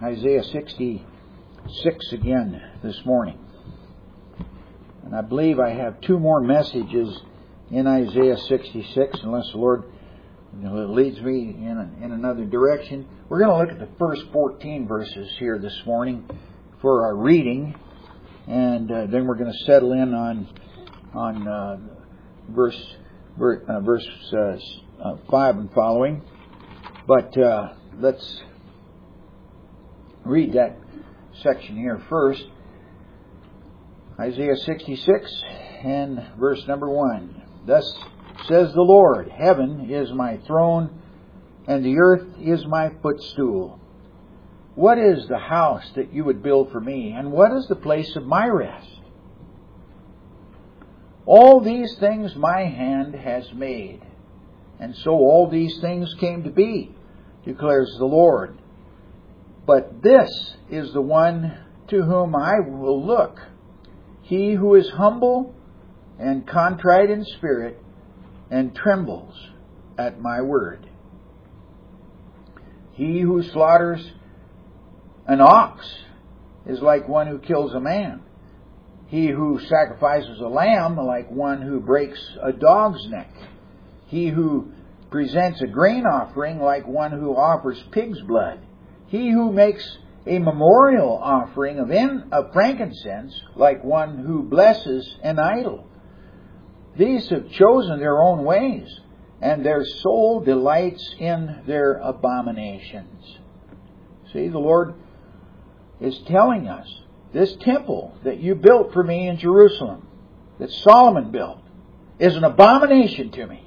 Isaiah 66 again this morning. And I believe I have two more messages in Isaiah 66, unless the Lord leads me in another direction. We're going to look at the first 14 verses here this morning for our reading, and then we're going to settle in on verse 5 and following. But let's read that section here first. Isaiah 66 and verse number 1. Thus says the Lord, Heaven is my throne, and the earth is my footstool. What is the house that you would build for me, and what is the place of my rest? All these things my hand has made, and so all these things came to be, declares the Lord. But this is the one to whom I will look, he who is humble and contrite in spirit, and trembles at my word. He who slaughters an ox is like one who kills a man. He who sacrifices a lamb like one who breaks a dog's neck. He who presents a grain offering like one who offers pig's blood. He who makes a memorial offering of frankincense like one who blesses an idol. These have chosen their own ways, and their soul delights in their abominations. See, the Lord is telling us, this temple that you built for me in Jerusalem, that Solomon built, is an abomination to me.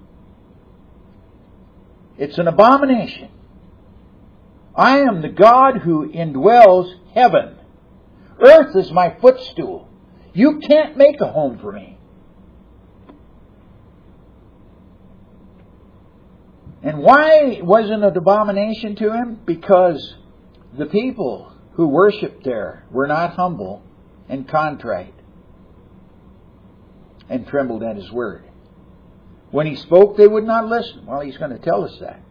It's an abomination. I am the God who indwells heaven. Earth is my footstool. You can't make a home for me. And why wasn't it an abomination to him? Because the people who worshipped there were not humble and contrite and trembled at his word. When he spoke, they would not listen. Well, he's going to tell us that.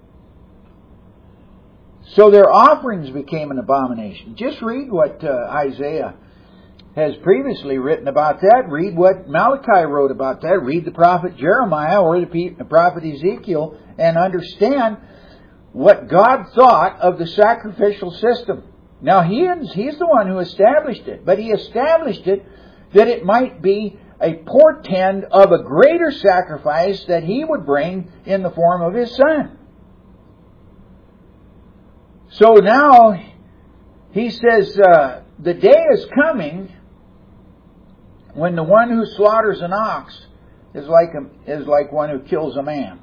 So their offerings became an abomination. Just read what Isaiah has previously written about that. Read what Malachi wrote about that. Read the prophet Jeremiah or the prophet Ezekiel and understand what God thought of the sacrificial system. Now, he's the one who established it, but he established it that it might be a portend of a greater sacrifice that he would bring in the form of his Son. So now, he says, the day is coming when the one who slaughters an ox is like one who kills a man.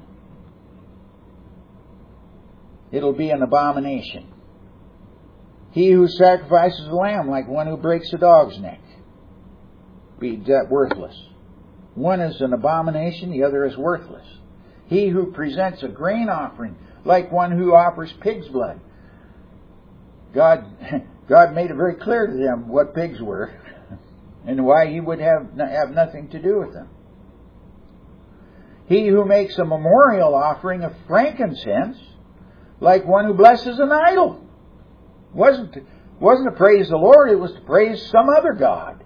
It'll be an abomination. He who sacrifices a lamb like one who breaks a dog's neck. Be that worthless. One is an abomination, the other is worthless. He who presents a grain offering like one who offers pig's blood. God made it very clear to them what pigs were and why he would have nothing to do with them. He who makes a memorial offering of frankincense like one who blesses an idol. Wasn't to praise the Lord, it was to praise some other god.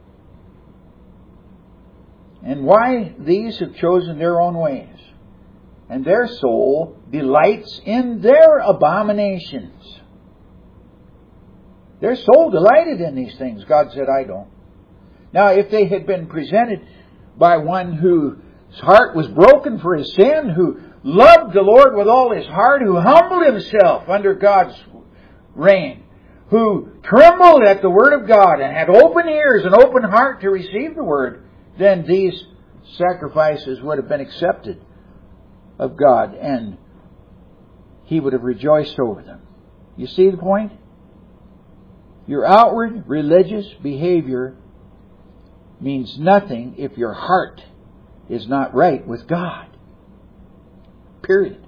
And why these have chosen their own ways, and their soul delights in their abominations. Their soul delighted in these things. God said, I don't. Now, if they had been presented by one whose heart was broken for his sin, who loved the Lord with all his heart, who humbled himself under God's reign, who trembled at the Word of God and had open ears and open heart to receive the Word, then these sacrifices would have been accepted of God and He would have rejoiced over them. You see the point? Your outward religious behavior means nothing if your heart is not right with God. Period.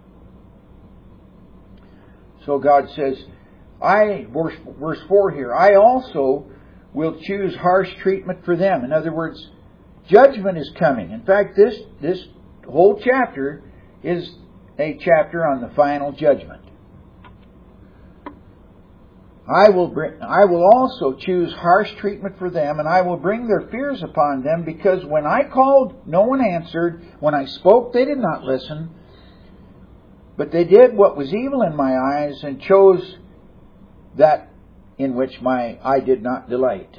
So God says, verse 4 here, I also will choose harsh treatment for them. In other words, judgment is coming. In fact, this whole chapter is a chapter on the final judgment. I will also choose harsh treatment for them, and I will bring their fears upon them, because when I called, no one answered. When I spoke, they did not listen. But they did what was evil in my eyes, and chose that in which my eye did not delight.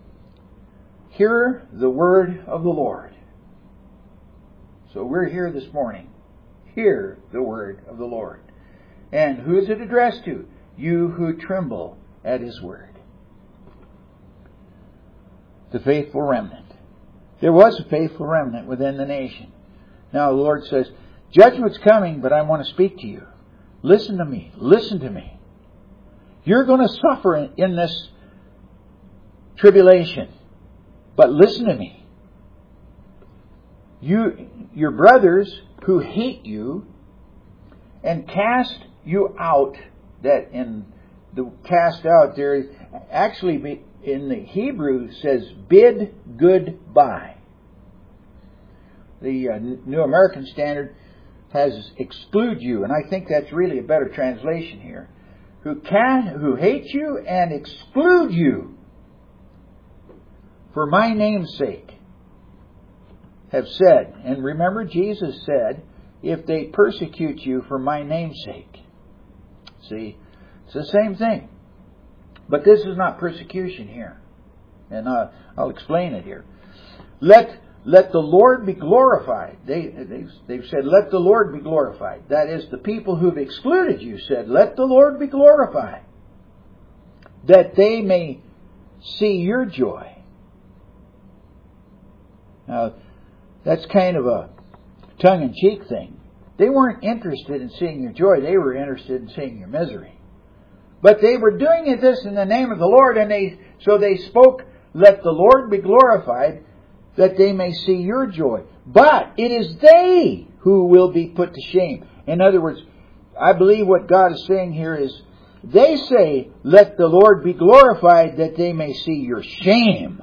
Hear the word of the Lord. So we're here this morning. Hear the word of the Lord. And who is it addressed to? You who tremble at His word. The faithful remnant. There was a faithful remnant within the nation. Now the Lord says, judgment's coming, but I want to speak to you. Listen to me. Listen to me. You're going to suffer in this tribulation, but listen to me. Your brothers who hate you and cast you out, that in the cast out there actually in the Hebrew says bid goodbye. The New American Standard has exclude you, and I think that's really a better translation here. Who hate you and exclude you for my name's sake, have said, and remember Jesus said, if they persecute you for my name's sake. See, it's the same thing. But this is not persecution here. And I'll explain it here. Let the Lord be glorified. They've said, let the Lord be glorified. That is, the people who've excluded you said, let the Lord be glorified, that they may see your joy. Now, that's kind of a tongue-in-cheek thing. They weren't interested in seeing your joy. They were interested in seeing your misery. But they were doing this in the name of the Lord, and so they spoke, let the Lord be glorified, that they may see your joy. But it is they who will be put to shame. In other words, I believe what God is saying here is, they say, let the Lord be glorified, that they may see your shame.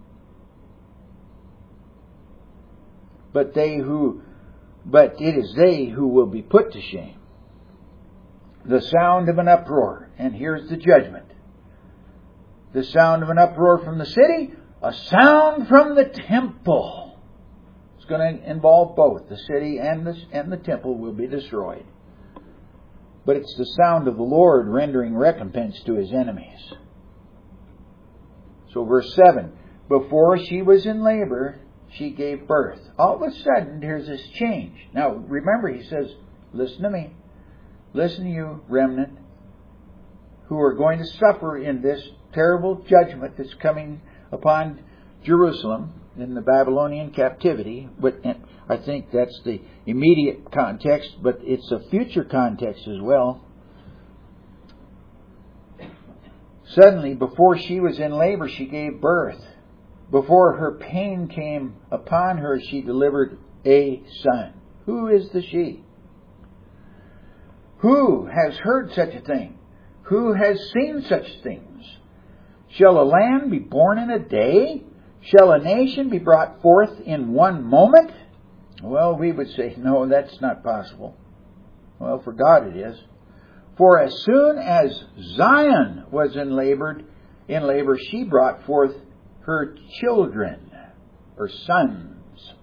But it is they who will be put to shame. The sound of an uproar. And here's the judgment. The sound of an uproar from the city, a sound from the temple. It's going to involve both. The city and the temple will be destroyed. But it's the sound of the Lord rendering recompense to His enemies. So verse 7. Before she was in labor, she gave birth. All of a sudden, there's this change. Now, remember, He says, listen to me. Listen to you, remnant, who are going to suffer in this terrible judgment that's coming upon Jerusalem in the Babylonian captivity. But I think that's the immediate context, but it's a future context as well. Suddenly, before she was in labor, she gave birth. Before her pain came upon her, she delivered a son. Who is the she? Who has heard such a thing? Who has seen such things? Shall a land be born in a day? Shall a nation be brought forth in one moment? Well, we would say, no, that's not possible. Well, for God it is. For as soon as Zion was in labor, she brought forth her children, or sons.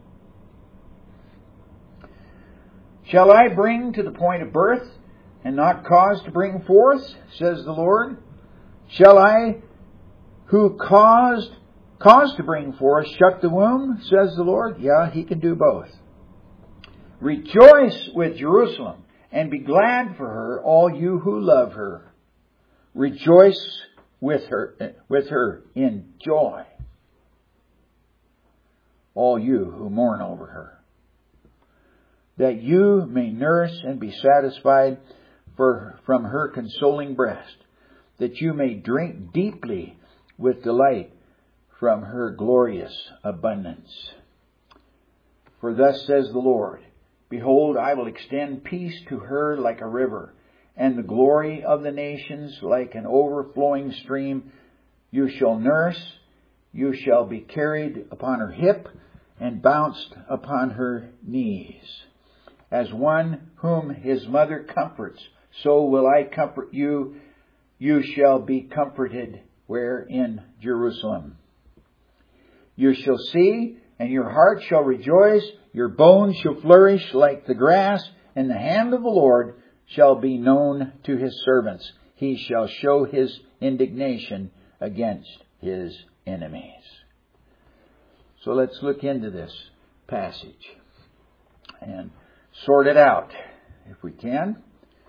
Shall I bring to the point of birth, and not cause to bring forth, says the Lord? Shall I, who caused to bring forth, shut the womb, says the Lord? Yeah, He can do both. Rejoice with Jerusalem, and be glad for her, all you who love her. Rejoice with her in joy, all you who mourn over her, that you may nurse and be satisfied from her consoling breast, that you may drink deeply with delight from her glorious abundance. For thus says the Lord, behold, I will extend peace to her like a river, and the glory of the nations like an overflowing stream. You shall nurse, you shall be carried upon her hip, and bounced upon her knees. As one whom his mother comforts, so will I comfort you. you shall be comforted. Where? In Jerusalem. You shall see, and your heart shall rejoice. Your bones shall flourish like the grass, and the hand of the Lord shall be known to His servants. He shall show His indignation against His enemies. So let's look into this passage and sort it out if we can.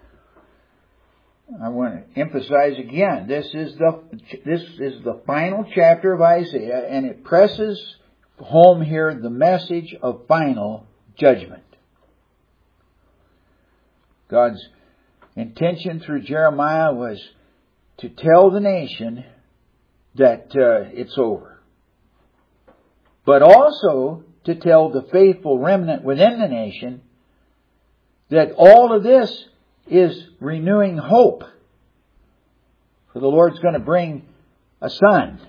I want to emphasize again, this is the final chapter of Isaiah, and it presses home here the message of final judgment. God's intention through Jeremiah was to tell the nation that it's over, but also to tell the faithful remnant within the nation that all of this is renewing hope. For the Lord's going to bring a son,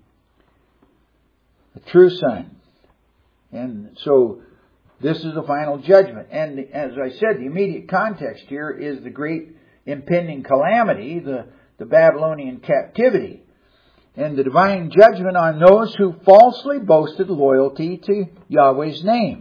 a true son. And so this is the final judgment. And as I said, the immediate context here is the great impending calamity, the Babylonian captivity, and the divine judgment on those who falsely boasted loyalty to Yahweh's name.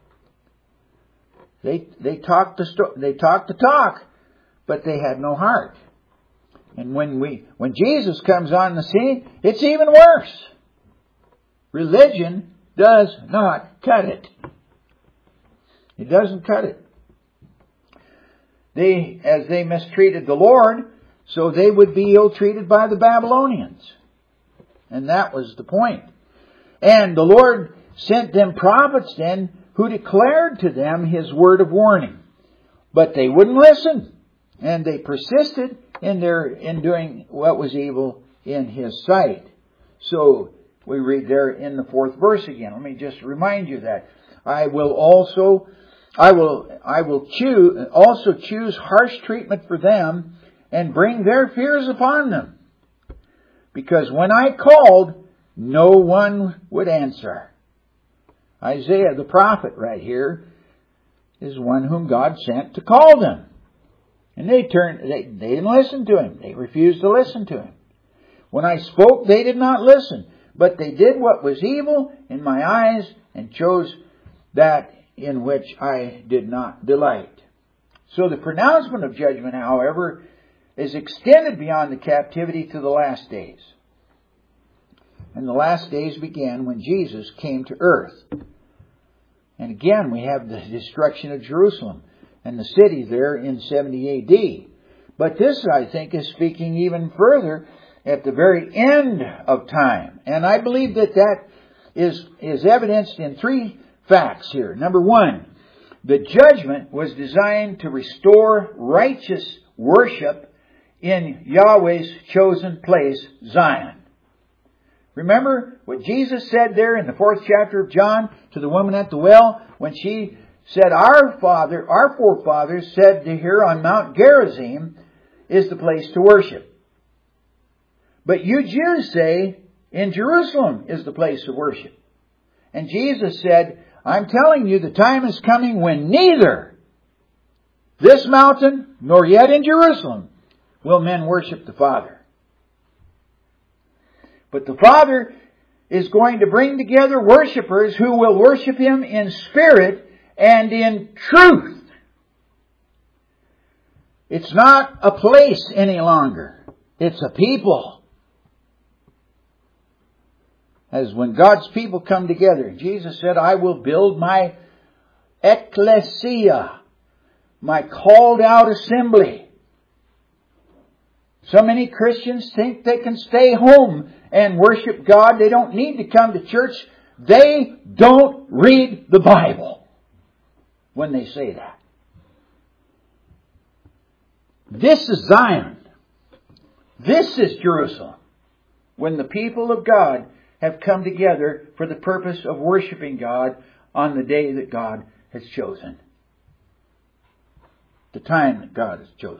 They talked the talk, but they had no heart. And when Jesus comes on the scene, it's even worse. Religion does not cut it. It doesn't cut it. As they mistreated the Lord, so they would be ill-treated by the Babylonians. And that was the point. And the Lord sent them prophets then who declared to them His word of warning. But they wouldn't listen. And they persisted in doing what was evil in His sight. So we read there in the 4th verse again. Let me just remind you that I will also choose harsh treatment for them and bring their fears upon them. Because when I called, no one would answer. Isaiah the prophet right here is one whom God sent to call them. And they didn't listen to Him. They refused to listen to Him. When I spoke, they did not listen. But they did what was evil in my eyes and chose that in which I did not delight. So the pronouncement of judgment, however, is extended beyond the captivity to the last days. And the last days began when Jesus came to earth. And again, we have the destruction of Jerusalem and the city there in 70 AD. But this, I think, is speaking even further at the very end of time. And I believe that is evidenced in 3 facts here. Number 1, the judgment was designed to restore righteous worship in Yahweh's chosen place, Zion. Remember what Jesus said there in the 4th chapter of John to the woman at the well when she said, our forefathers said to her on Mount Gerizim is the place to worship. But you Jews say in Jerusalem is the place to worship. And Jesus said, I'm telling you the time is coming when neither this mountain nor yet in Jerusalem will men worship the Father. But the Father is going to bring together worshipers who will worship Him in spirit and in truth. It's not a place any longer. It's a people. As when God's people come together, Jesus said, I will build my ecclesia, my called out assembly. So many Christians think they can stay home and worship God. They don't need to come to church. They don't read the Bible when they say that. This is Zion. This is Jerusalem. When the people of God have come together for the purpose of worshiping God on the day that God has chosen. The time that God has chosen.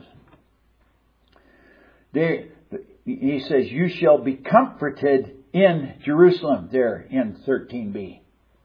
He says, you shall be comforted in Jerusalem, there in 13b.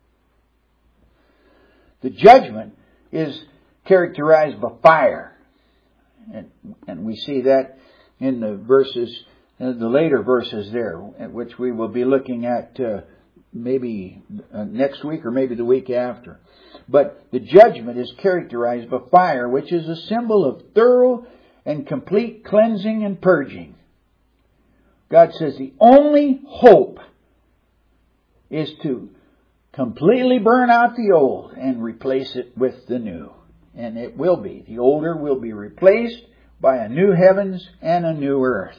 The judgment is characterized by fire. And we see that in the verses, the later verses there, which we will be looking at maybe next week or maybe the week after. But the judgment is characterized by fire, which is a symbol of thorough and complete cleansing and purging. God says the only hope is to completely burn out the old and replace it with the new. And it will be. The older will be replaced by a new heavens and a new earth.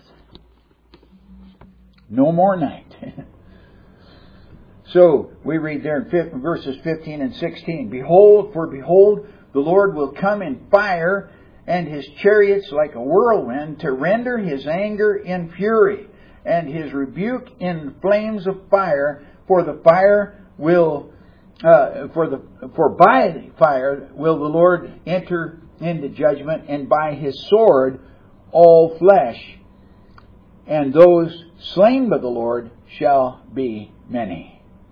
No more night. So, we read there in verses 15 and 16, behold, the Lord will come in fire, and His chariots like a whirlwind, to render His anger in fury, and His rebuke in flames of fire. For by the fire will the Lord enter into judgment, and by His sword all flesh, and those slain by the Lord shall be many.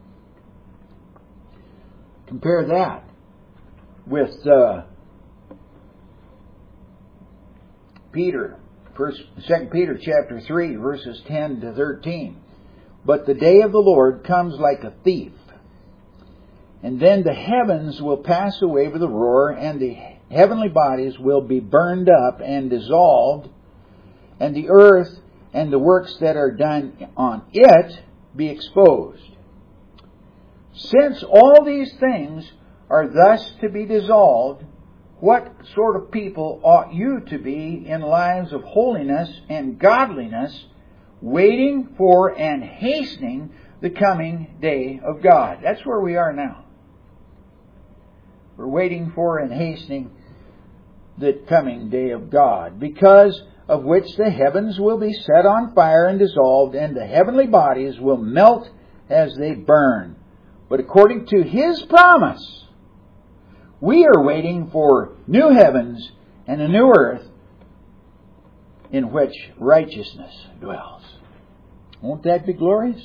Compare that with Peter, 2 Peter chapter 3, verses 10 to 13. But the day of the Lord comes like a thief, and then the heavens will pass away with a roar, and the heavenly bodies will be burned up and dissolved, and the earth and the works that are done on it be exposed. Since all these things are thus to be dissolved, what sort of people ought you to be in lives of holiness and godliness, waiting for and hastening the coming day of God? That's where we are now. We're waiting for and hastening the coming day of God, because of which the heavens will be set on fire and dissolved, and the heavenly bodies will melt as they burn. But according to His promise, we are waiting for new heavens and a new earth in which righteousness dwells. Won't that be glorious?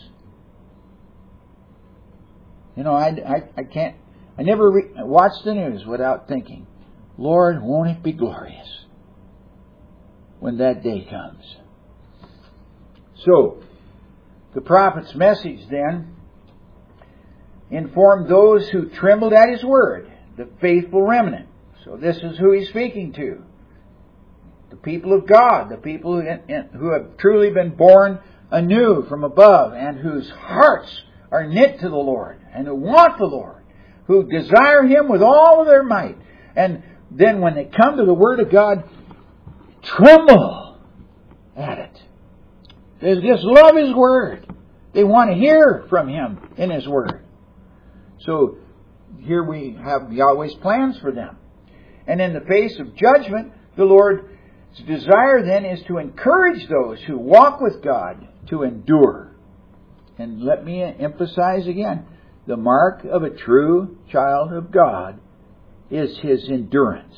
You know, I never watch the news without thinking, Lord, won't it be glorious when that day comes? So, the prophet's message then informed those who trembled at His word, the faithful remnant. So this is who He's speaking to. The people of God, the people who have truly been born anew from above, and whose hearts are knit to the Lord, and who want the Lord, who desire Him with all of their might. And then when they come to the Word of God, tremble at it. They just love His Word. They want to hear from Him in His Word. So here we have Yahweh's plans for them. And in the face of judgment, the Lord's desire then is to encourage those who walk with God to endure. And let me emphasize again, the mark of a true child of God is his endurance.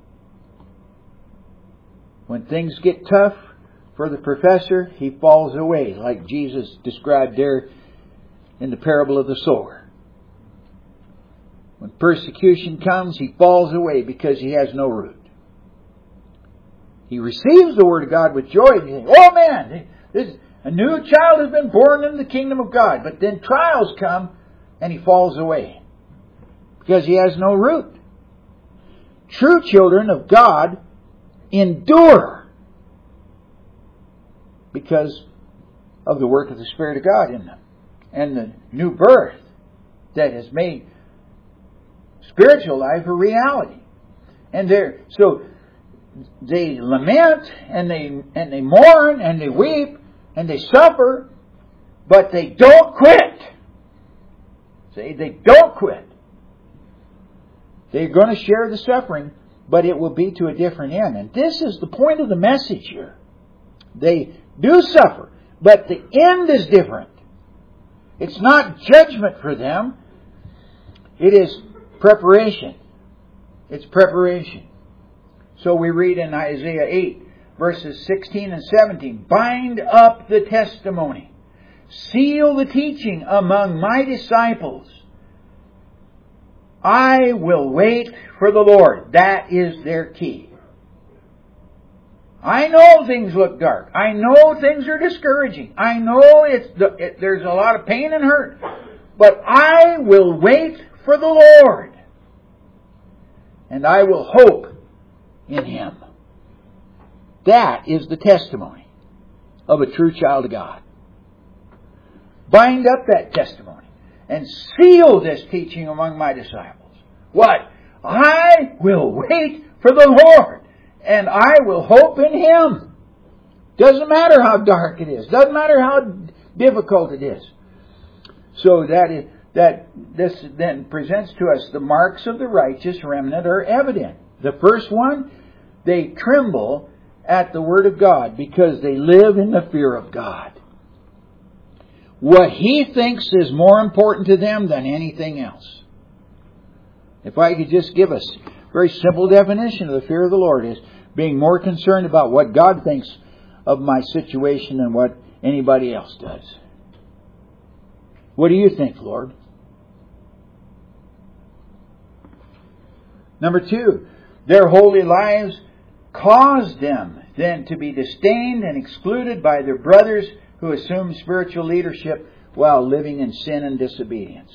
When things get tough for the professor, he falls away, like Jesus described there in the parable of the sower. When persecution comes, he falls away because he has no root. He receives the Word of God with joy. He thinks, oh man, a new child has been born in the kingdom of God. But then trials come and he falls away because he has no root. True children of God endure because of the work of the Spirit of God in them and the new birth that has made spiritual life a reality. And so they lament and they mourn and they weep and they suffer, but they don't quit. See, they don't quit. They're going to share the suffering, but it will be to a different end. And this is the point of the message here. They do suffer, but the end is different. It's not judgment for them. It is preparation. It's preparation. So we read in Isaiah 8, verses 16 and 17, bind up the testimony, seal the teaching among my disciples. I will wait for the Lord. That is their key. I know things look dark. I know things are discouraging. I know there's a lot of pain and hurt. But I will wait for the Lord. And I will hope in Him. That is the testimony of a true child of God. Bind up that testimony and seal this teaching among my disciples. What? I will wait for the Lord, and I will hope in Him. Doesn't matter how dark it is. Doesn't matter how difficult it is. So this then presents to us the marks of the righteous remnant are evident. The first one, they tremble at the Word of God because they live in the fear of God. What He thinks is more important to them than anything else. If I could just give us a very simple definition of the fear of the Lord, is being more concerned about what God thinks of my situation than what anybody else does. What do you think, Lord? Number 2, their holy lives caused them then to be disdained and excluded by their brothers who assumed spiritual leadership while living in sin and disobedience.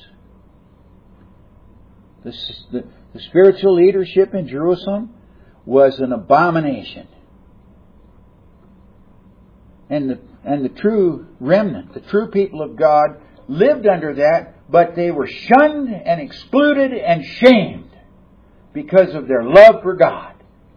The spiritual leadership in Jerusalem was an abomination. And the true remnant, the true people of God, lived under that, but they were shunned and excluded and shamed because of their love for God.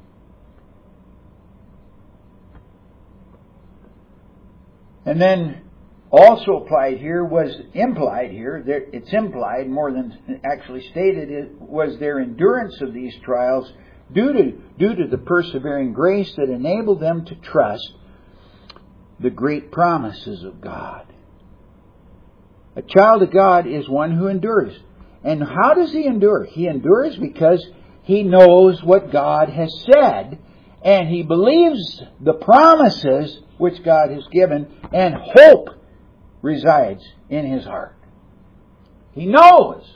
And then also implied here, it's implied more than actually stated, it was their endurance of these trials due to the persevering grace that enabled them to trust the great promises of God. A child of God is one who endures. And how does he endure? He endures because he knows what God has said, and he believes the promises which God has given, and hope resides in his heart. He knows.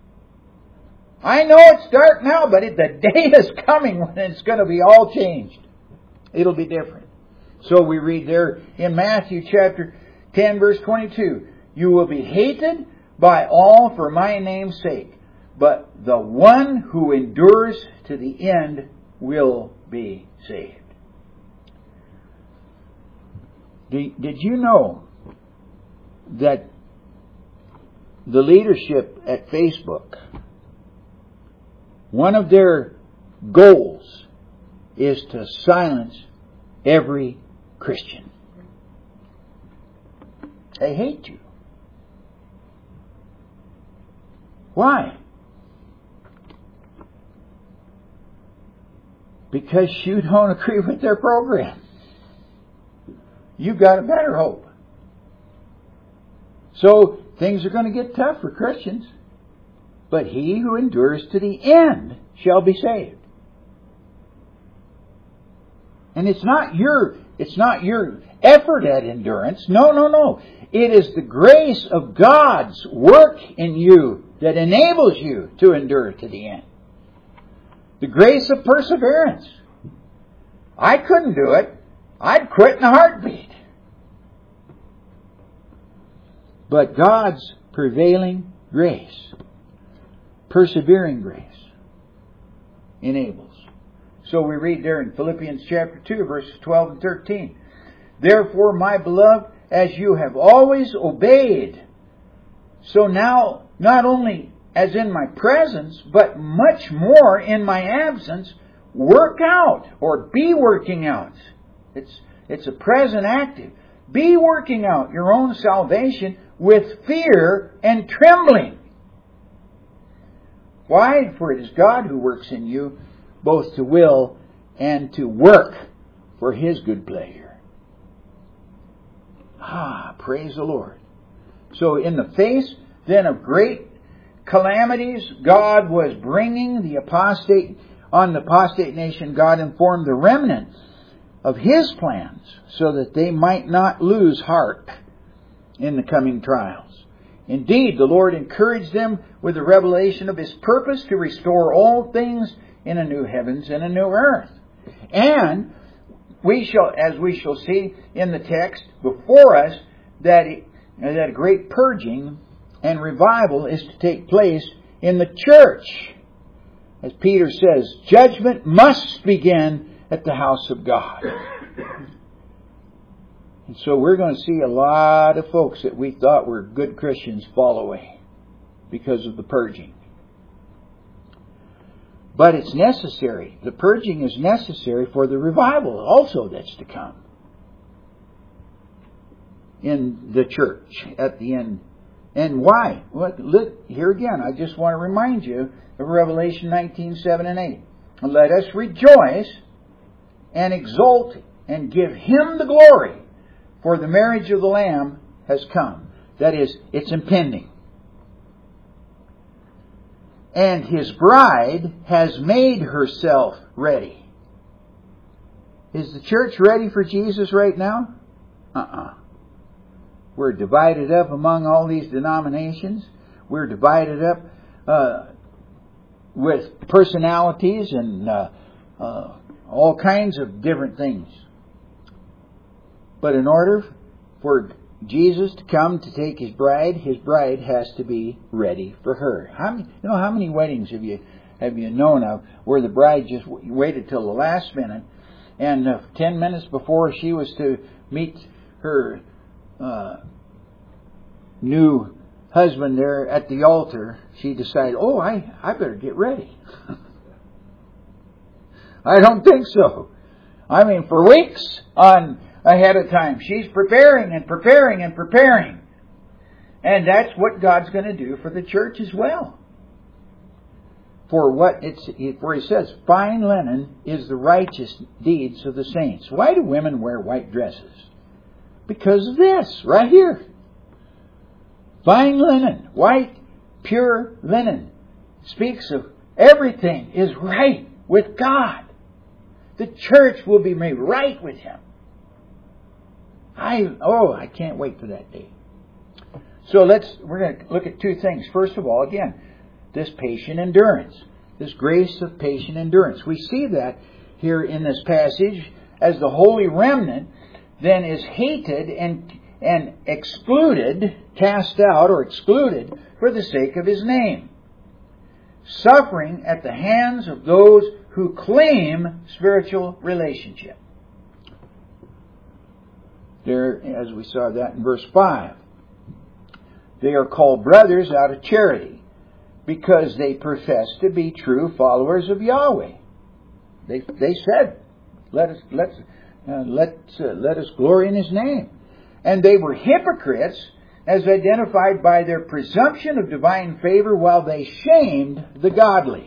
I know it's dark now, but the day is coming when it's going to be all changed. It'll be different. So we read there in Matthew chapter 10, verse 22, "You will be hated by all for my name's sake, but the one who endures to the end will be saved." Did you know that the leadership at Facebook, one of their goals is to silence every Christian? They hate you. Why? Because you don't agree with their program. You've got a better hope. So things are going to get tough for Christians. But he who endures to the end shall be saved. And it's not your effort at endurance. No. It is the grace of God's work in you that enables you to endure to the end. The grace of perseverance. I couldn't do it. I'd quit in a heartbeat. But God's prevailing grace, persevering grace, enables. So we read there in Philippians chapter 2, verses 12 and 13. "Therefore, my beloved, as you have always obeyed, so now, not only as in my presence, but much more in my absence, work out," or be working out. It's a present active. "Be working out your own salvation with fear and trembling." Why? For it is God who works in you, both to will and to work for His good pleasure. Praise the Lord. So in the face then of great calamities God was bringing on the apostate nation, God informed the remnant of His plans so that they might not lose heart in the coming trials. Indeed, the Lord encouraged them with the revelation of His purpose to restore all things in a new heavens and a new earth. And as we shall see in the text before us, that a great purging and revival is to take place in the church. As Peter says, judgment must begin at the house of God. And so we're going to see a lot of folks that we thought were good Christians fall away because of the purging. But it's necessary. The purging is necessary for the revival also that's to come in the church at the end. And why? Well, look, here again, I just want to remind you of Revelation 19:7 and 8. Let us rejoice and exult and give Him the glory, for the marriage of the Lamb has come. That is, it's impending. And His bride has made herself ready. Is the church ready for Jesus right now? We're divided up among all these denominations. We're divided up with personalities and all kinds of different things. But in order for Jesus to come to take His bride has to be ready for her. How many weddings have you known of where the bride just waited till the last minute, and 10 minutes before she was to meet her new husband there at the altar, she decided, I better get ready. I don't think so. I mean, for weeks ahead of time, she's preparing and preparing and preparing. And that's what God's going to do for the church as well. For He says, fine linen is the righteous deeds of the saints. Why do women wear white dresses? Because of this, right here. Fine linen, white, pure linen, speaks of everything is right with God. The church will be made right with Him. I can't wait for that day. So we're going to look at two things. First of all, again, this patient endurance, this grace of patient endurance. We see that here in this passage as the holy remnant then is hated and excluded, cast out or excluded for the sake of His name. Suffering at the hands of those who claim spiritual relationship. There, as we saw that in verse 5. They are called brothers out of charity because they profess to be true followers of Yahweh. They said, let us glory in His name. And they were hypocrites as identified by their presumption of divine favor while they shamed the godly.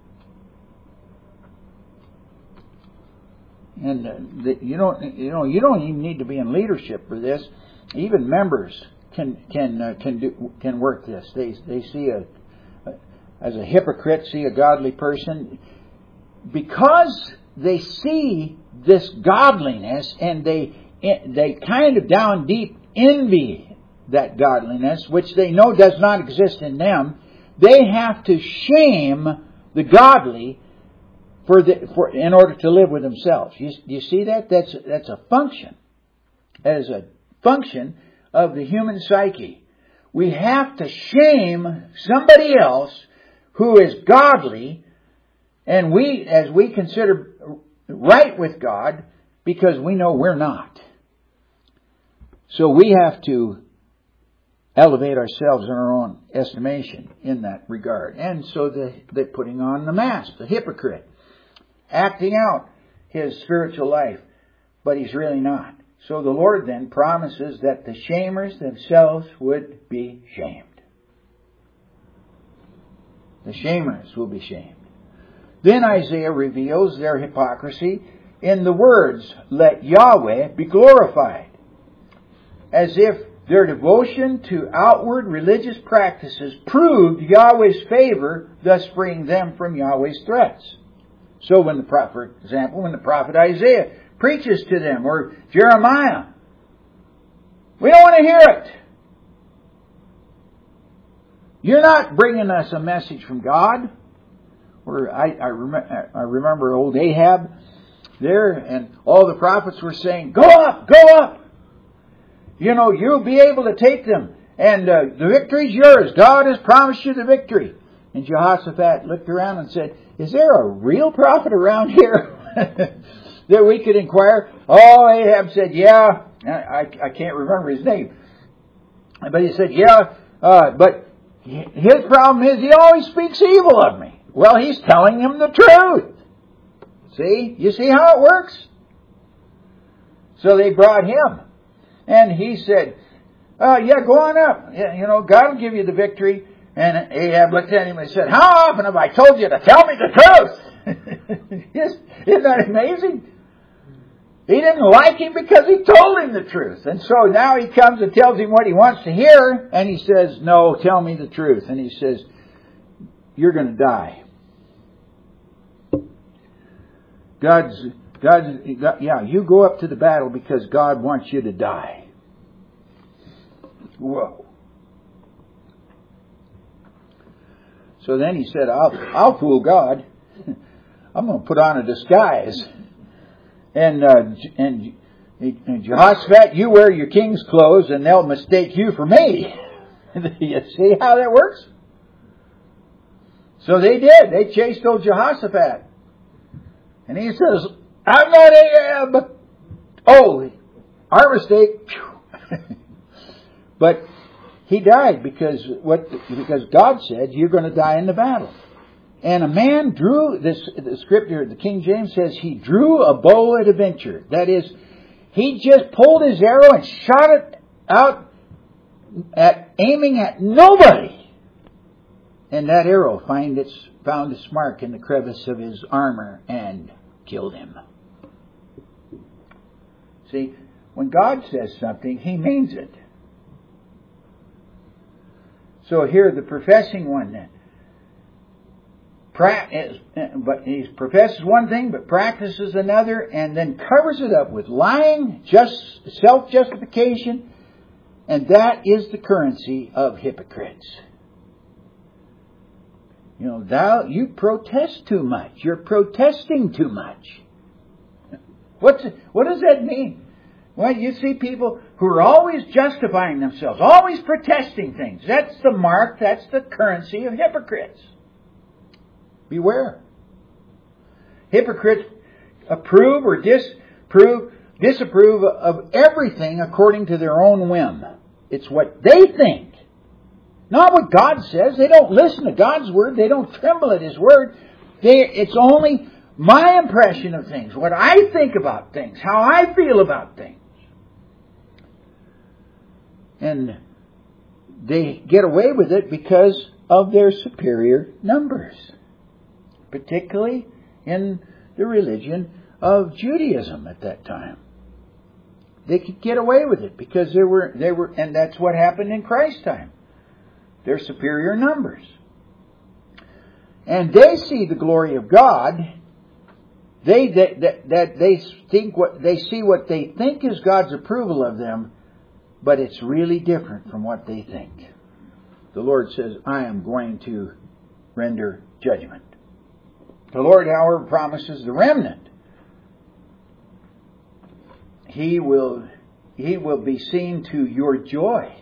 And you don't even need to be in leadership for this. Even members can work this. They see as a hypocrite, see a godly person, because they see this godliness and they kind of down deep envy that godliness, which they know does not exist in them. They have to shame the godly in order to live with themselves. You see that? That's a function. That is a function of the human psyche. We have to shame somebody else who is godly, and as we consider right with God, because we know we're not. So we have to elevate ourselves in our own estimation in that regard. And so they're putting on the mask, the hypocrite, acting out his spiritual life, but he's really not. So the Lord then promises that the shamers themselves would be shamed. The shamers will be shamed. Then Isaiah reveals their hypocrisy in the words, let Yahweh be glorified. As if their devotion to outward religious practices proved Yahweh's favor, thus freeing them from Yahweh's threats. So for example, when the prophet Isaiah preaches to them, or Jeremiah, we don't want to hear it. You're not bringing us a message from God. Or I remember old Ahab there, and all the prophets were saying, "Go up, go up. You know, you'll be able to take them. And the victory's yours. God has promised you the victory." And Jehoshaphat looked around and said, "Is there a real prophet around here that we could inquire?" Oh, Ahab said, "Yeah." I can't remember his name. But he said, "Yeah, but his problem is he always speaks evil of me." Well, he's telling him the truth. See? You see how it works? So they brought him. And he said, "Yeah, go on up. Yeah, you know, God will give you the victory." And Ahab looked at him and said, "How often have I told you to tell me the truth?" Isn't that amazing? He didn't like him because he told him the truth. And so now he comes and tells him what he wants to hear. And he says, "No, tell me the truth." And he says, "You're going to die. You go up to the battle because God wants you to die." Whoa. So then he said, I'll fool God. I'm going to put on a disguise. And Jehoshaphat, you wear your king's clothes and they'll mistake you for me. You see how that works? So they did. They chased old Jehoshaphat. And he says, "I'm not Ahab." Oh, our mistake. But he died because God said, "You're going to die in the battle." And a man drew, the scripture, the King James says, he drew a bow at a venture. That is, he just pulled his arrow and shot it out aiming at nobody. And that arrow found its mark in the crevice of his armor and killed him. See, when God says something, He means it. So here the professing one then. But he professes one thing but practices another, and then covers it up with lying, self-justification, and that is the currency of hypocrites. You know, you protest too much. You're protesting too much. What does that mean? Well, you see people who are always justifying themselves, always protesting things. That's the mark, that's the currency of hypocrites. Beware. Hypocrites approve or disapprove of everything according to their own whim. It's what they think. Not what God says. They don't listen to God's word. They don't tremble at His word. It's only my impression of things, what I think about things, how I feel about things. And they get away with it because of their superior numbers. Particularly in the religion of Judaism at that time. They could get away with it because they were, and that's what happened in Christ's time. Their superior numbers. And they see the glory of God. They see what they think is God's approval of them, but it's really different from what they think. The Lord says, "I am going to render judgment." The Lord, however, promises the remnant. He will be seen to your joy.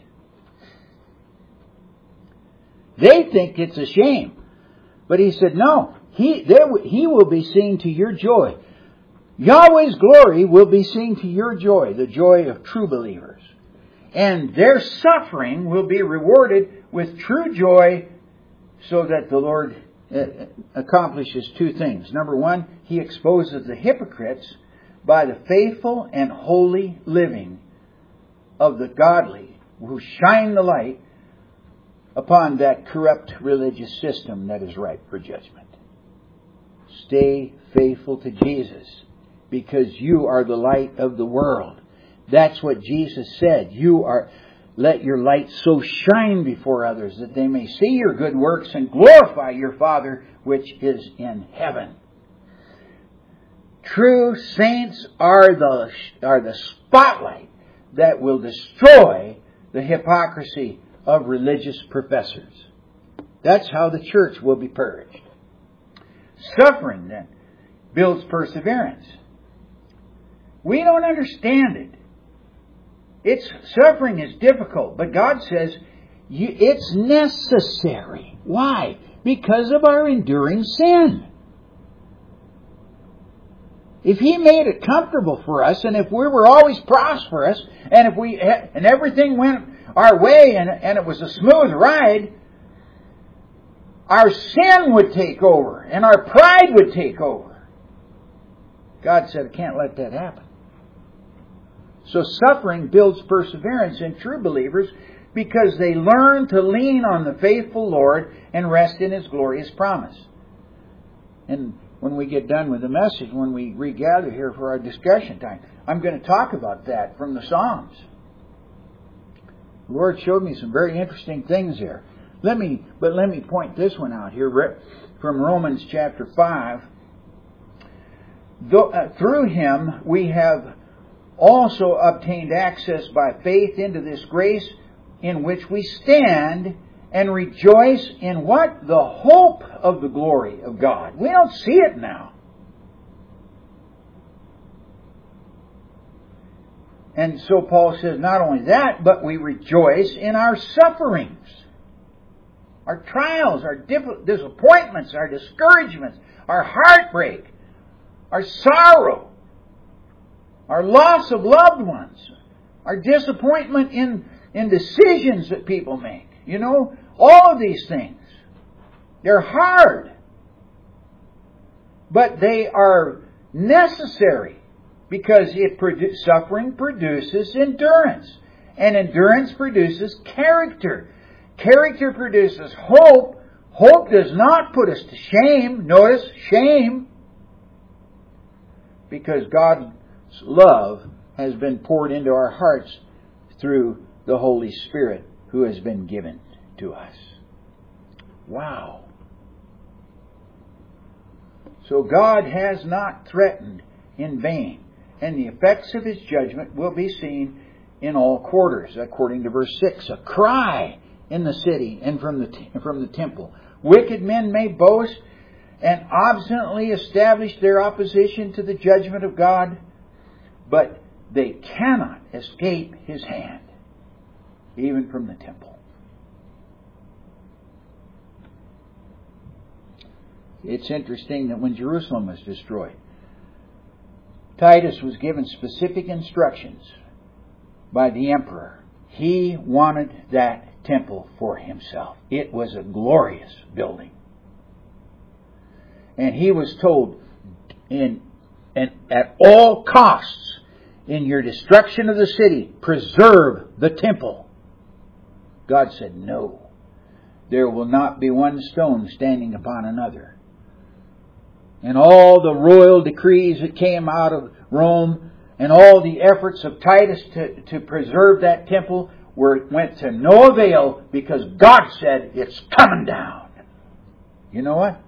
They think it's a shame. But He said, no, He will be seen to your joy. Yahweh's glory will be seen to your joy, the joy of true believers. And their suffering will be rewarded with true joy, so that the Lord accomplishes two things. Number one, He exposes the hypocrites by the faithful and holy living of the godly who shine the light upon that corrupt religious system that is ripe for judgment. Stay faithful to Jesus, because you are the light of the world. That's what Jesus said. Let your light so shine before others that they may see your good works and glorify your Father which is in heaven. True saints are the spotlight that will destroy the hypocrisy of religious professors. That's how the church will be purged. Suffering then builds perseverance. We don't understand it. Suffering is difficult, but God says it's necessary. Why? Because of our enduring sin. If He made it comfortable for us, and if we were always prosperous, and if everything went our way, and it was a smooth ride, our sin would take over, and our pride would take over. God said, I can't let that happen. So suffering builds perseverance in true believers because they learn to lean on the faithful Lord and rest in His glorious promise. And when we get done with the message, when we regather here for our discussion time, I'm going to talk about that from the Psalms. The Lord showed me some very interesting things there. Let me point this one out here from Romans chapter 5. Through Him we have also obtained access by faith into this grace in which we stand and rejoice in what? The hope of the glory of God. We don't see it now. And so Paul says not only that, but we rejoice in our sufferings, our trials, our disappointments, our discouragements, our heartbreak, our sorrow, our loss of loved ones, our disappointment in decisions that people make. You know, all of these things. They're hard. But they are necessary because suffering produces endurance. And endurance produces character. Character produces hope. Hope does not put us to shame. Notice, shame. Because God's love has been poured into our hearts through the Holy Spirit who has been given to us. Wow. So God has not threatened in vain, and the effects of His judgment will be seen in all quarters, according to verse 6. A cry in the city and from the temple. Wicked men may boast and obstinately establish their opposition to the judgment of God, but they cannot escape His hand, even from the temple. It's interesting that when Jerusalem was destroyed, Titus was given specific instructions by the emperor. He wanted that temple for himself. It was a glorious building. And he was told, at all costs, in your destruction of the city, preserve the temple. God said, no. There will not be one stone standing upon another. And all the royal decrees that came out of Rome and all the efforts of Titus to preserve that temple went to no avail because God said it's coming down. You know what?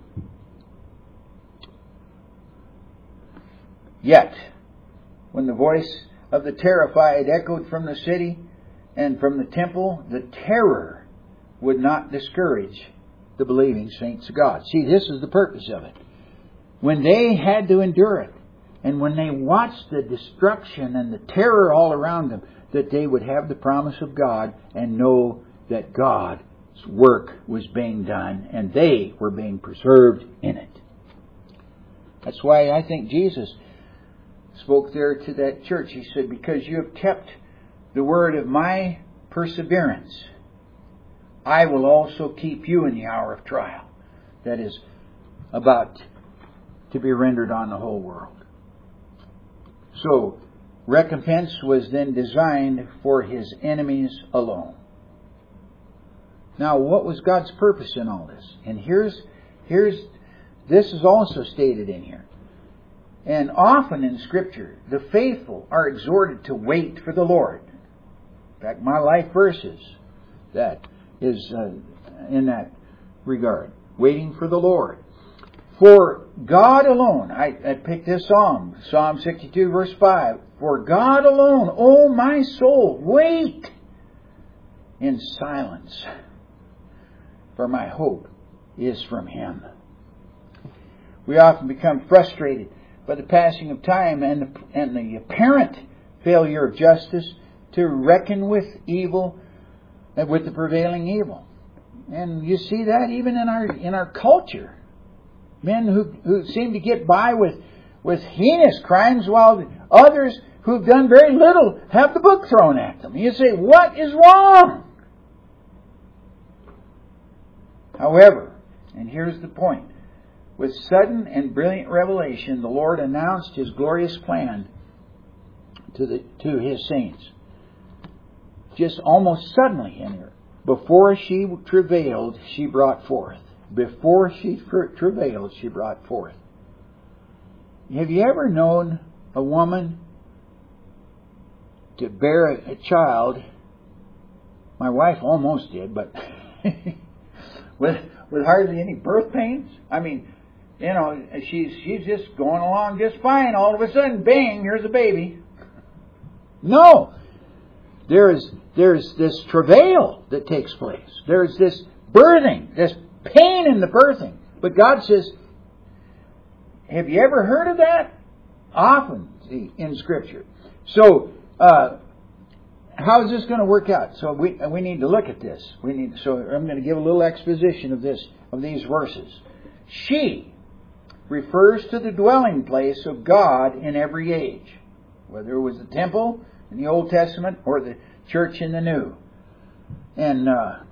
Yet, when the voice of the terrified echoed from the city and from the temple, the terror would not discourage the believing saints of God. See, this is the purpose of it. When they had to endure it, and when they watched the destruction and the terror all around them, that they would have the promise of God and know that God's work was being done and they were being preserved in it. That's why I think Jesus spoke there to that church. He said, because you have kept the word of my perseverance, I will also keep you in the hour of trial that is about to be rendered on the whole world. So, recompense was then designed for His enemies alone. Now, what was God's purpose in all this? And this is also stated in here. And often in Scripture, the faithful are exhorted to wait for the Lord. In fact, my life verses that is in that regard. Waiting for the Lord. For God alone, I picked this Psalm 62 verse 5. For God alone, O my soul, wait in silence, for my hope is from Him. We often become frustrated by the passing of time and the apparent failure of justice to reckon with evil, with the prevailing evil. And you see that even in our culture. Men who seem to get by with heinous crimes, while others who've done very little have the book thrown at them. You say, what is wrong? However, and here's the point, with sudden and brilliant revelation, the Lord announced His glorious plan to His saints. Just almost suddenly in her. Before she travailed, she brought forth. Before she travailed, she brought forth. Have you ever known a woman to bear a child? My wife almost did, but with hardly any birth pains. I mean, you know, she's just going along just fine. All of a sudden, bang! Here's a baby. No, there's this travail that takes place. There's this birthing, this pain in the birthing. But God says, have you ever heard of that? Often in Scripture. So, how is this going to work out? So we need to look at this. So I'm going to give a little exposition of these verses. She refers to the dwelling place of God in every age, whether it was the temple in the Old Testament or the church in the New. And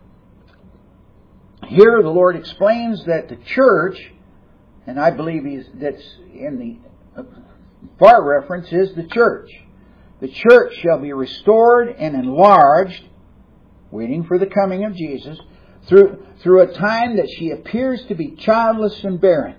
here the Lord explains that the church, and I believe that's in the far reference, is the church. The church shall be restored and enlarged, waiting for the coming of Jesus, through a time that she appears to be childless and barren.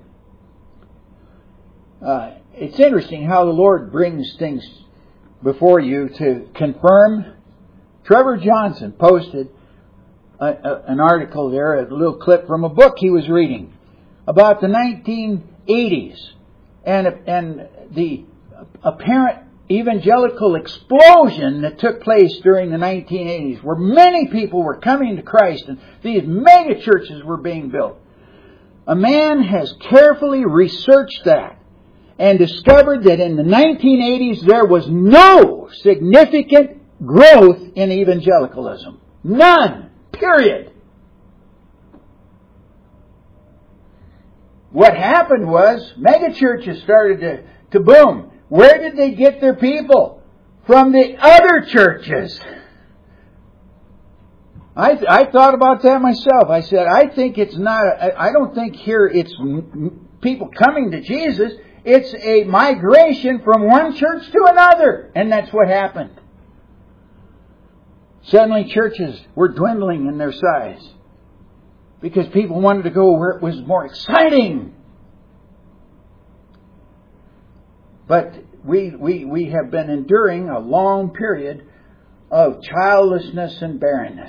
It's interesting how the Lord brings things before you to confirm. Trevor Johnson posted an article there, a little clip from a book he was reading about the 1980s and the apparent evangelical explosion that took place during the 1980s, where many people were coming to Christ and these mega churches were being built. A man has carefully researched that and discovered that in the 1980s there was no significant growth in evangelicalism. None. Period. What happened was mega churches started to boom. Where did they get their people? From the other churches. I thought about that myself. I said, I don't think here it's people coming to Jesus. It's a migration from one church to another. And that's what happened. Suddenly churches were dwindling in their size because people wanted to go where it was more exciting. But we have been enduring a long period of childlessness and barrenness.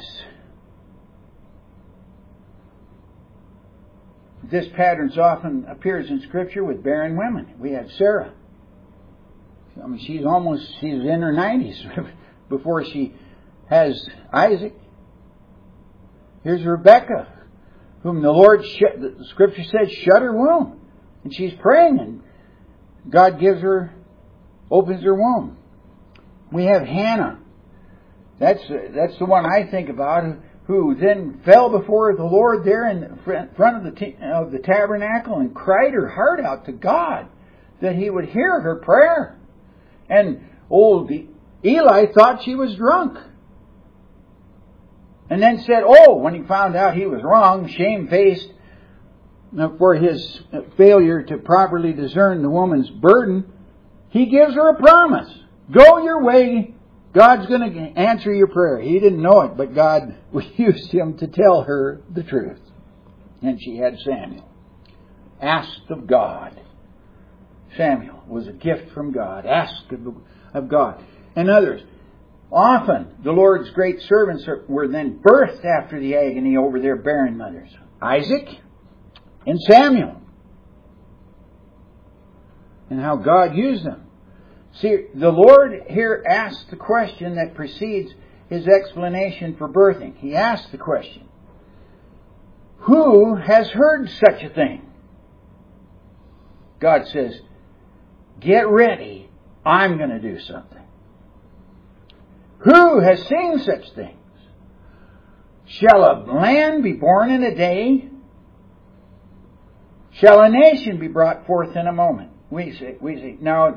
This pattern often appears in Scripture with barren women. We have Sarah. I mean, she's in her 90s before she has Isaac. Here's Rebecca, whom the Lord, the Scripture says, shut her womb. And she's praying, and God opens her womb. We have Hannah. That's the one I think about, who then fell before the Lord there in front of the tabernacle and cried her heart out to God that He would hear her prayer. And old Eli thought she was drunk. And then said, when he found out he was wrong, shamefaced for his failure to properly discern the woman's burden, he gives her a promise. Go your way. God's going to answer your prayer. He didn't know it, but God used him to tell her the truth. And she had Samuel. Asked of God. Samuel was a gift from God. Asked of God. And others. Often, the Lord's great servants were then birthed after the agony over their barren mothers. Isaac and Samuel. And how God used them. See, the Lord here asks the question that precedes His explanation for birthing. He asks the question, who has heard such a thing? God says, get ready. I'm going to do something. Who has seen such things? Shall a land be born in a day? Shall a nation be brought forth in a moment? We say, now,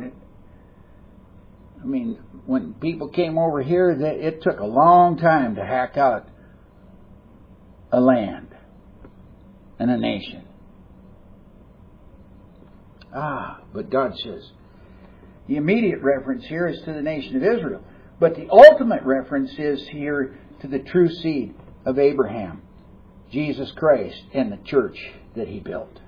I mean, when people came over here, it took a long time to hack out a land and a nation. But God says, the immediate reference here is to the nation of Israel. But the ultimate reference is here to the true seed of Abraham, Jesus Christ, and the church that He built.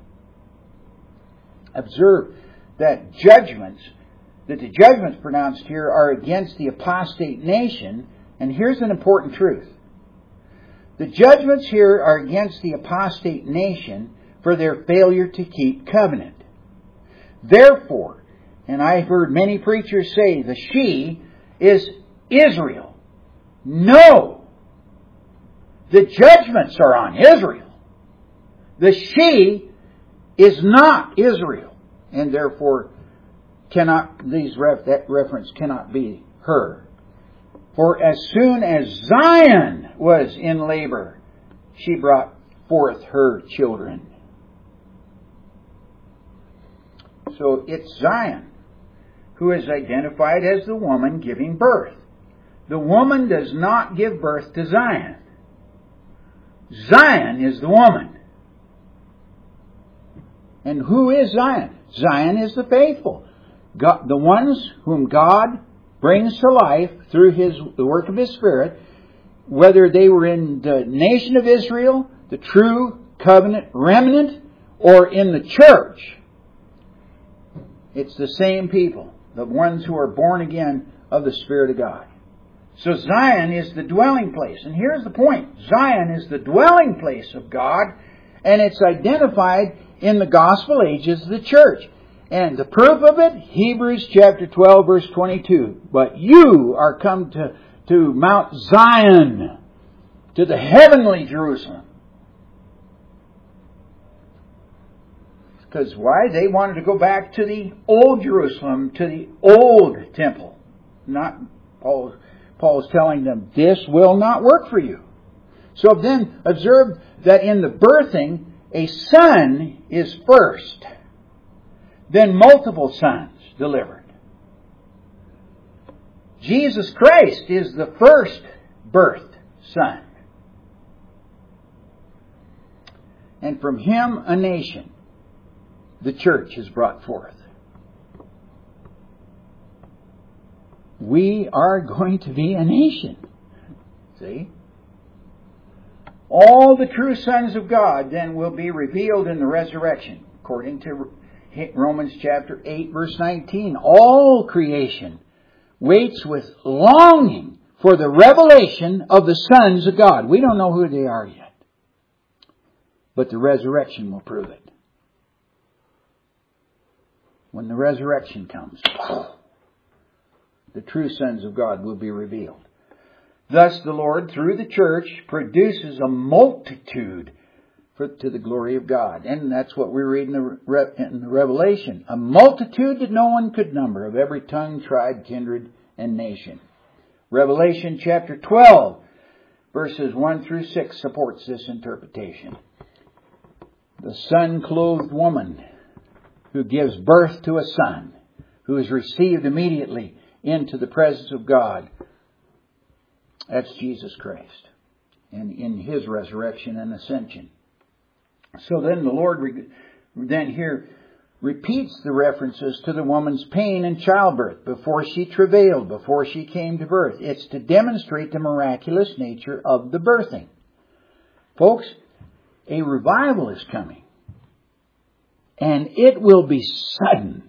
Observe that the judgments pronounced here are against the apostate nation. And here's an important truth. The judgments here are against the apostate nation for their failure to keep covenant. Therefore, and I've heard many preachers say the she is Israel. No! The judgments are on Israel. The she is not Israel. And therefore, that reference cannot be her. For as soon as Zion was in labor, she brought forth her children. So it's Zion who is identified as the woman giving birth. The woman does not give birth to Zion. Zion is the woman. And who is Zion? Zion is the faithful. God, the ones whom God brings to life through the work of His Spirit, whether they were in the nation of Israel, the true covenant remnant, or in the church. It's the same people, the ones who are born again of the Spirit of God. So Zion is the dwelling place. And here's the point. Zion is the dwelling place of God, and it's identified in the gospel ages of the church. And the proof of it, Hebrews chapter 12, verse 22. But you are come to Mount Zion, to the heavenly Jerusalem. Because why? They wanted to go back to the old Jerusalem, to the old temple. Not Paul's telling them, this will not work for you. So then observe that in the birthing, a son is first. Then multiple sons delivered. Jesus Christ is the first birthed son. And from Him a nation, the church, is brought forth. We are going to be a nation. See? All the true sons of God then will be revealed in the resurrection, according to Romans chapter 8, verse 19. All creation waits with longing for the revelation of the sons of God. We don't know who they are yet, but the resurrection will prove it. When the resurrection comes, the true sons of God will be revealed. Thus the Lord, through the church, produces a multitude to the glory of God. And that's what we read in the Revelation. A multitude that no one could number, of every tongue, tribe, kindred, and nation. Revelation chapter 12, verses 1 through 6 supports this interpretation. The sun-clothed woman who gives birth to a son, who is received immediately into the presence of God. That's Jesus Christ, and in His resurrection and ascension. So then the Lord then here repeats the references to the woman's pain in childbirth, before she travailed, before she came to birth. It's to demonstrate the miraculous nature of the birthing. Folks, a revival is coming, and it will be sudden.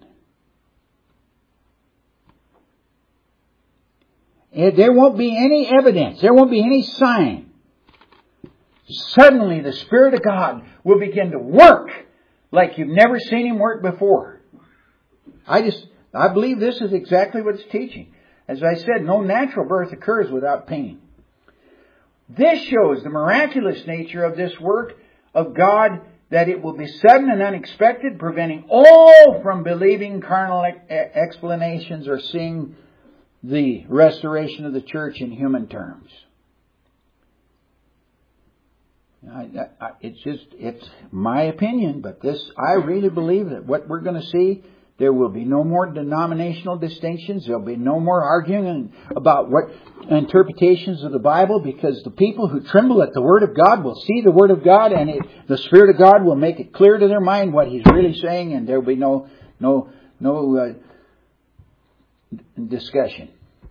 There won't be any evidence. There won't be any sign. Suddenly the Spirit of God will begin to work like you've never seen Him work before. I believe this is exactly what it's teaching. As I said, no natural birth occurs without pain. This shows the miraculous nature of this work of God that it will be sudden and unexpected, preventing all from believing carnal explanations or seeing the restoration of the church in human terms. It's my opinion, but I really believe that what we're going to see, there will be no more denominational distinctions. There'll be no more arguing about what interpretations of the Bible, because the people who tremble at the Word of God will see the Word of God, and the Spirit of God will make it clear to their mind what He's really saying, and there'll be no discussion.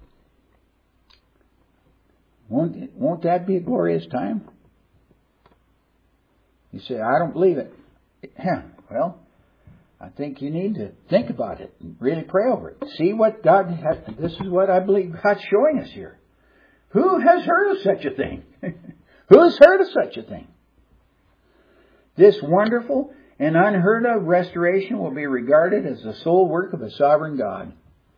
Won't that be a glorious time? You say, I don't believe it. Yeah, well, I think you need to think about it and really pray over it. See what God has. This is what I believe God's showing us here. Who has heard of such a thing? Who has heard of such a thing? This wonderful and unheard of restoration will be regarded as the sole work of a sovereign God.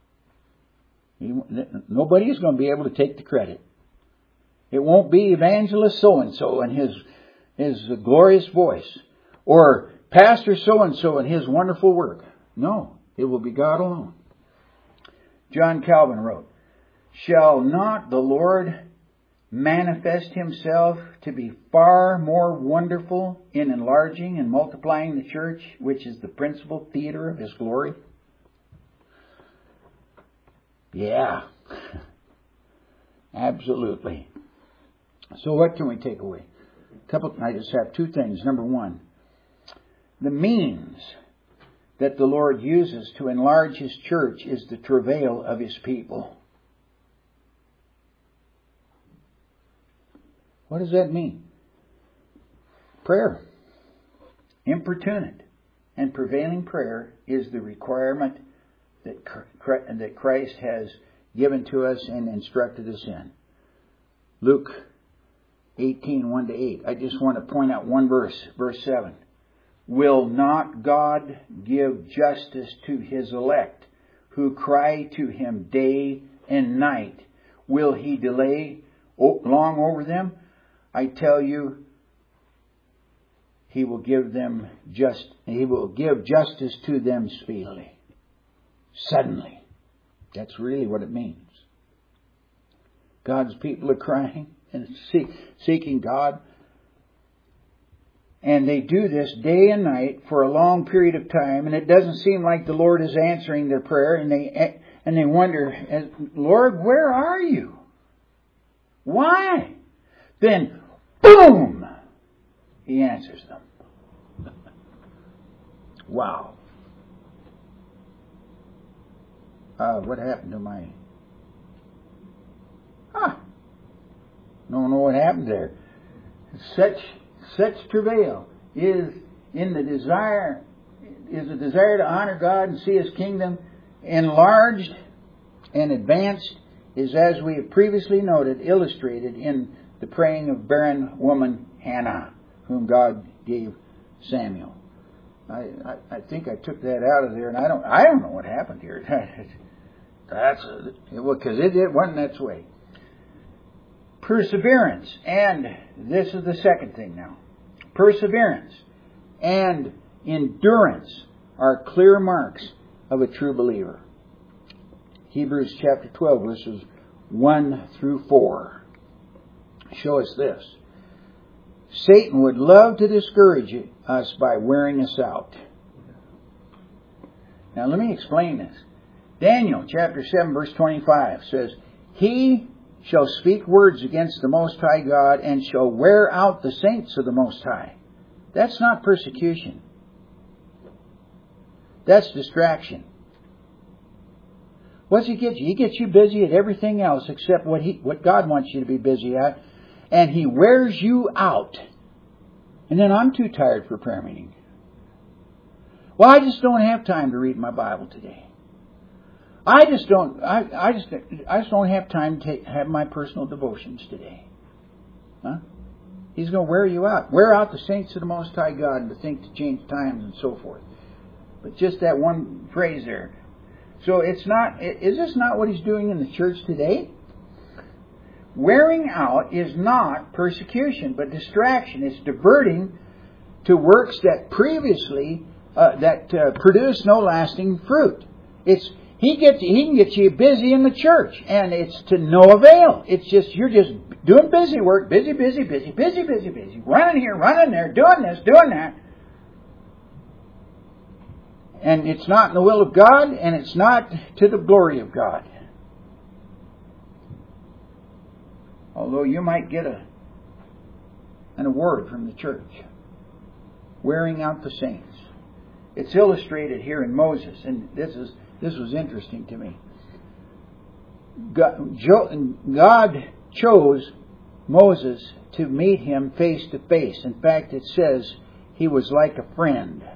Nobody is going to be able to take the credit. It won't be evangelist so-and-so and his glorious voice, or pastor so-and-so and his wonderful work. No, it will be God alone. John Calvin wrote, "Shall not the Lord manifest Himself to be far more wonderful in enlarging and multiplying the church, which is the principal theater of His glory?" Yeah, absolutely. So what can we take away? I just have two things. Number one, the means that the Lord uses to enlarge His church is the travail of His people. What does that mean? Prayer. Importunate and prevailing prayer is the requirement that Christ has given to us and instructed us in. Luke 18:1-8. I just want to point out one verse, verse 7. "Will not God give justice to His elect, who cry to Him day and night? Will He delay long over them? I tell you, He will give justice to them speedily." Suddenly. That's really what it means. God's people are crying and seeking God. And they do this day and night for a long period of time. And it doesn't seem like the Lord is answering their prayer. And they wonder, "Lord, where are you? Why?" Then, boom! He answers them. Wow. What happened to my... Don't know what happened there. Such travail is a desire to honor God and see His kingdom enlarged and advanced, is, as we have previously noted, illustrated in the praying of barren woman Hannah, whom God gave Samuel. I think I took that out of there, and I don't know what happened here. Because it wasn't that way. Perseverance, and this is the second thing now. Perseverance and endurance are clear marks of a true believer. Hebrews chapter 12, verses 1-4 show us this. Satan would love to discourage us by wearing us out. Now let me explain this. Daniel chapter 7, verse 25 says, "He shall speak words against the Most High God and shall wear out the saints of the Most High." That's not persecution. That's distraction. What's He get you? He gets you busy at everything else except what God wants you to be busy at. And He wears you out. And then I'm too tired for prayer meeting. Well, I just don't have time to read my Bible today. I just don't have time to have my personal devotions today. Huh? He's going to wear you out. Wear out the saints of the Most High God and to think to change times and so forth. But just that one phrase there. So is this not what He's doing in the church today? Wearing out is not persecution, but distraction. It's diverting to works that previously produce no lasting fruit. He can get you busy in the church, and it's to no avail. It's just you're just doing busy work, busy, running here, running there, doing this, doing that. And it's not in the will of God, and it's not to the glory of God. Although you might get an award from the church, wearing out the saints. It's illustrated here in Moses, and this was interesting to me. God chose Moses to meet him face to face. In fact, it says he was like a friend.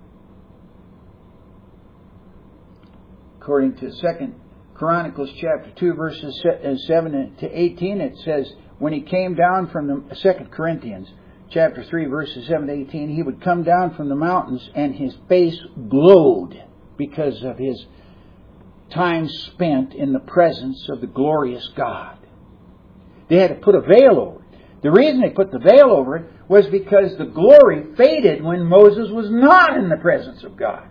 According to 2 Chronicles chapter 2, verses 7 to 18, it says, when he came down from the 2 Corinthians chapter 3, verses 7 to 18, he would come down from the mountains and his face glowed because of his time spent in the presence of the glorious God. They had to put a veil over it. The reason they put the veil over it was because the glory faded when Moses was not in the presence of God.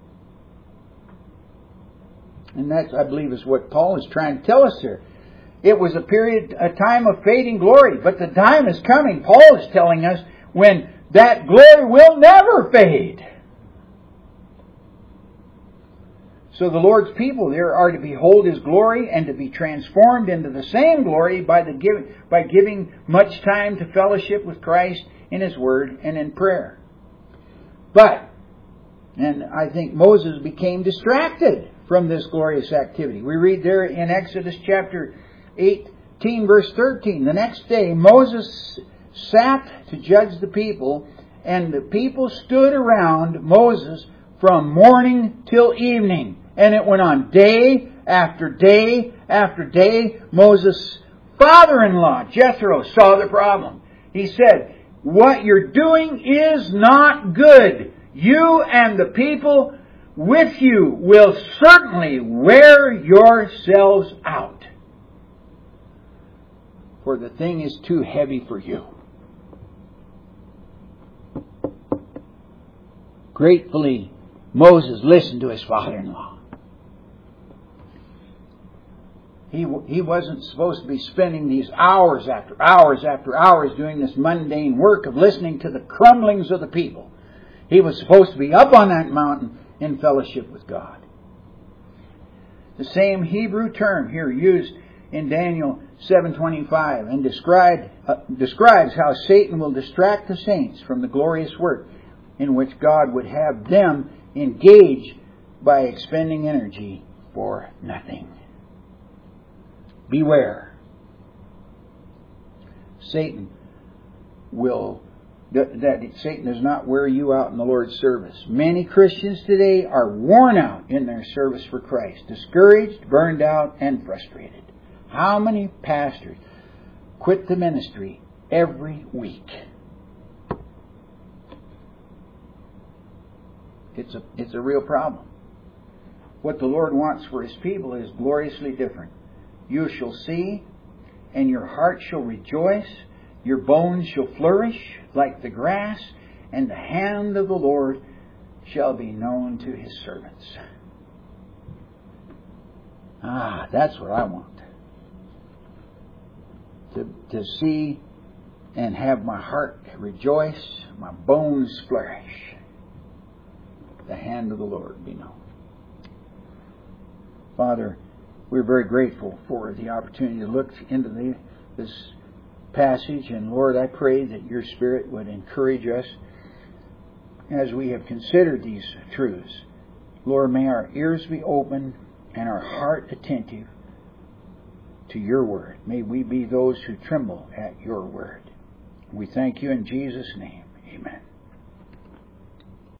And that, I believe, is what Paul is trying to tell us here. It was a time of fading glory, but the time is coming, Paul is telling us, when that glory will never fade. So the Lord's people there are to behold His glory and to be transformed into the same glory by giving much time to fellowship with Christ in His Word and in prayer. And I think Moses became distracted from this glorious activity. We read there in Exodus chapter 18, verse 13, the next day Moses sat to judge the people, and the people stood around Moses from morning till evening. And it went on day after day after day. Moses' father-in-law, Jethro, saw the problem. He said, what you're doing is not good. You and the people with you will certainly wear yourselves out. For the thing is too heavy for you. Gratefully, Moses listened to his father-in-law. He wasn't supposed to be spending these hours after hours after hours doing this mundane work of listening to the crumblings of the people. He was supposed to be up on that mountain in fellowship with God. The same Hebrew term here used in Daniel 7:25 and describes how Satan will distract the saints from the glorious work in which God would have them engage by expending energy for nothing. Beware. Satan does not wear you out in the Lord's service. Many Christians today are worn out in their service for Christ, discouraged, burned out, and frustrated. How many pastors quit the ministry every week? It's a real problem. What the Lord wants for His people is gloriously different. You shall see, and your heart shall rejoice. Your bones shall flourish like the grass, and the hand of the Lord shall be known to His servants. That's what I want. To see and have my heart rejoice, my bones flourish. The hand of the Lord be known. Father, we're very grateful for the opportunity to look into this passage. And Lord, I pray that your Spirit would encourage us as we have considered these truths. Lord, may our ears be open and our heart attentive to your word. May we be those who tremble at your word. We thank you in Jesus' name. Amen.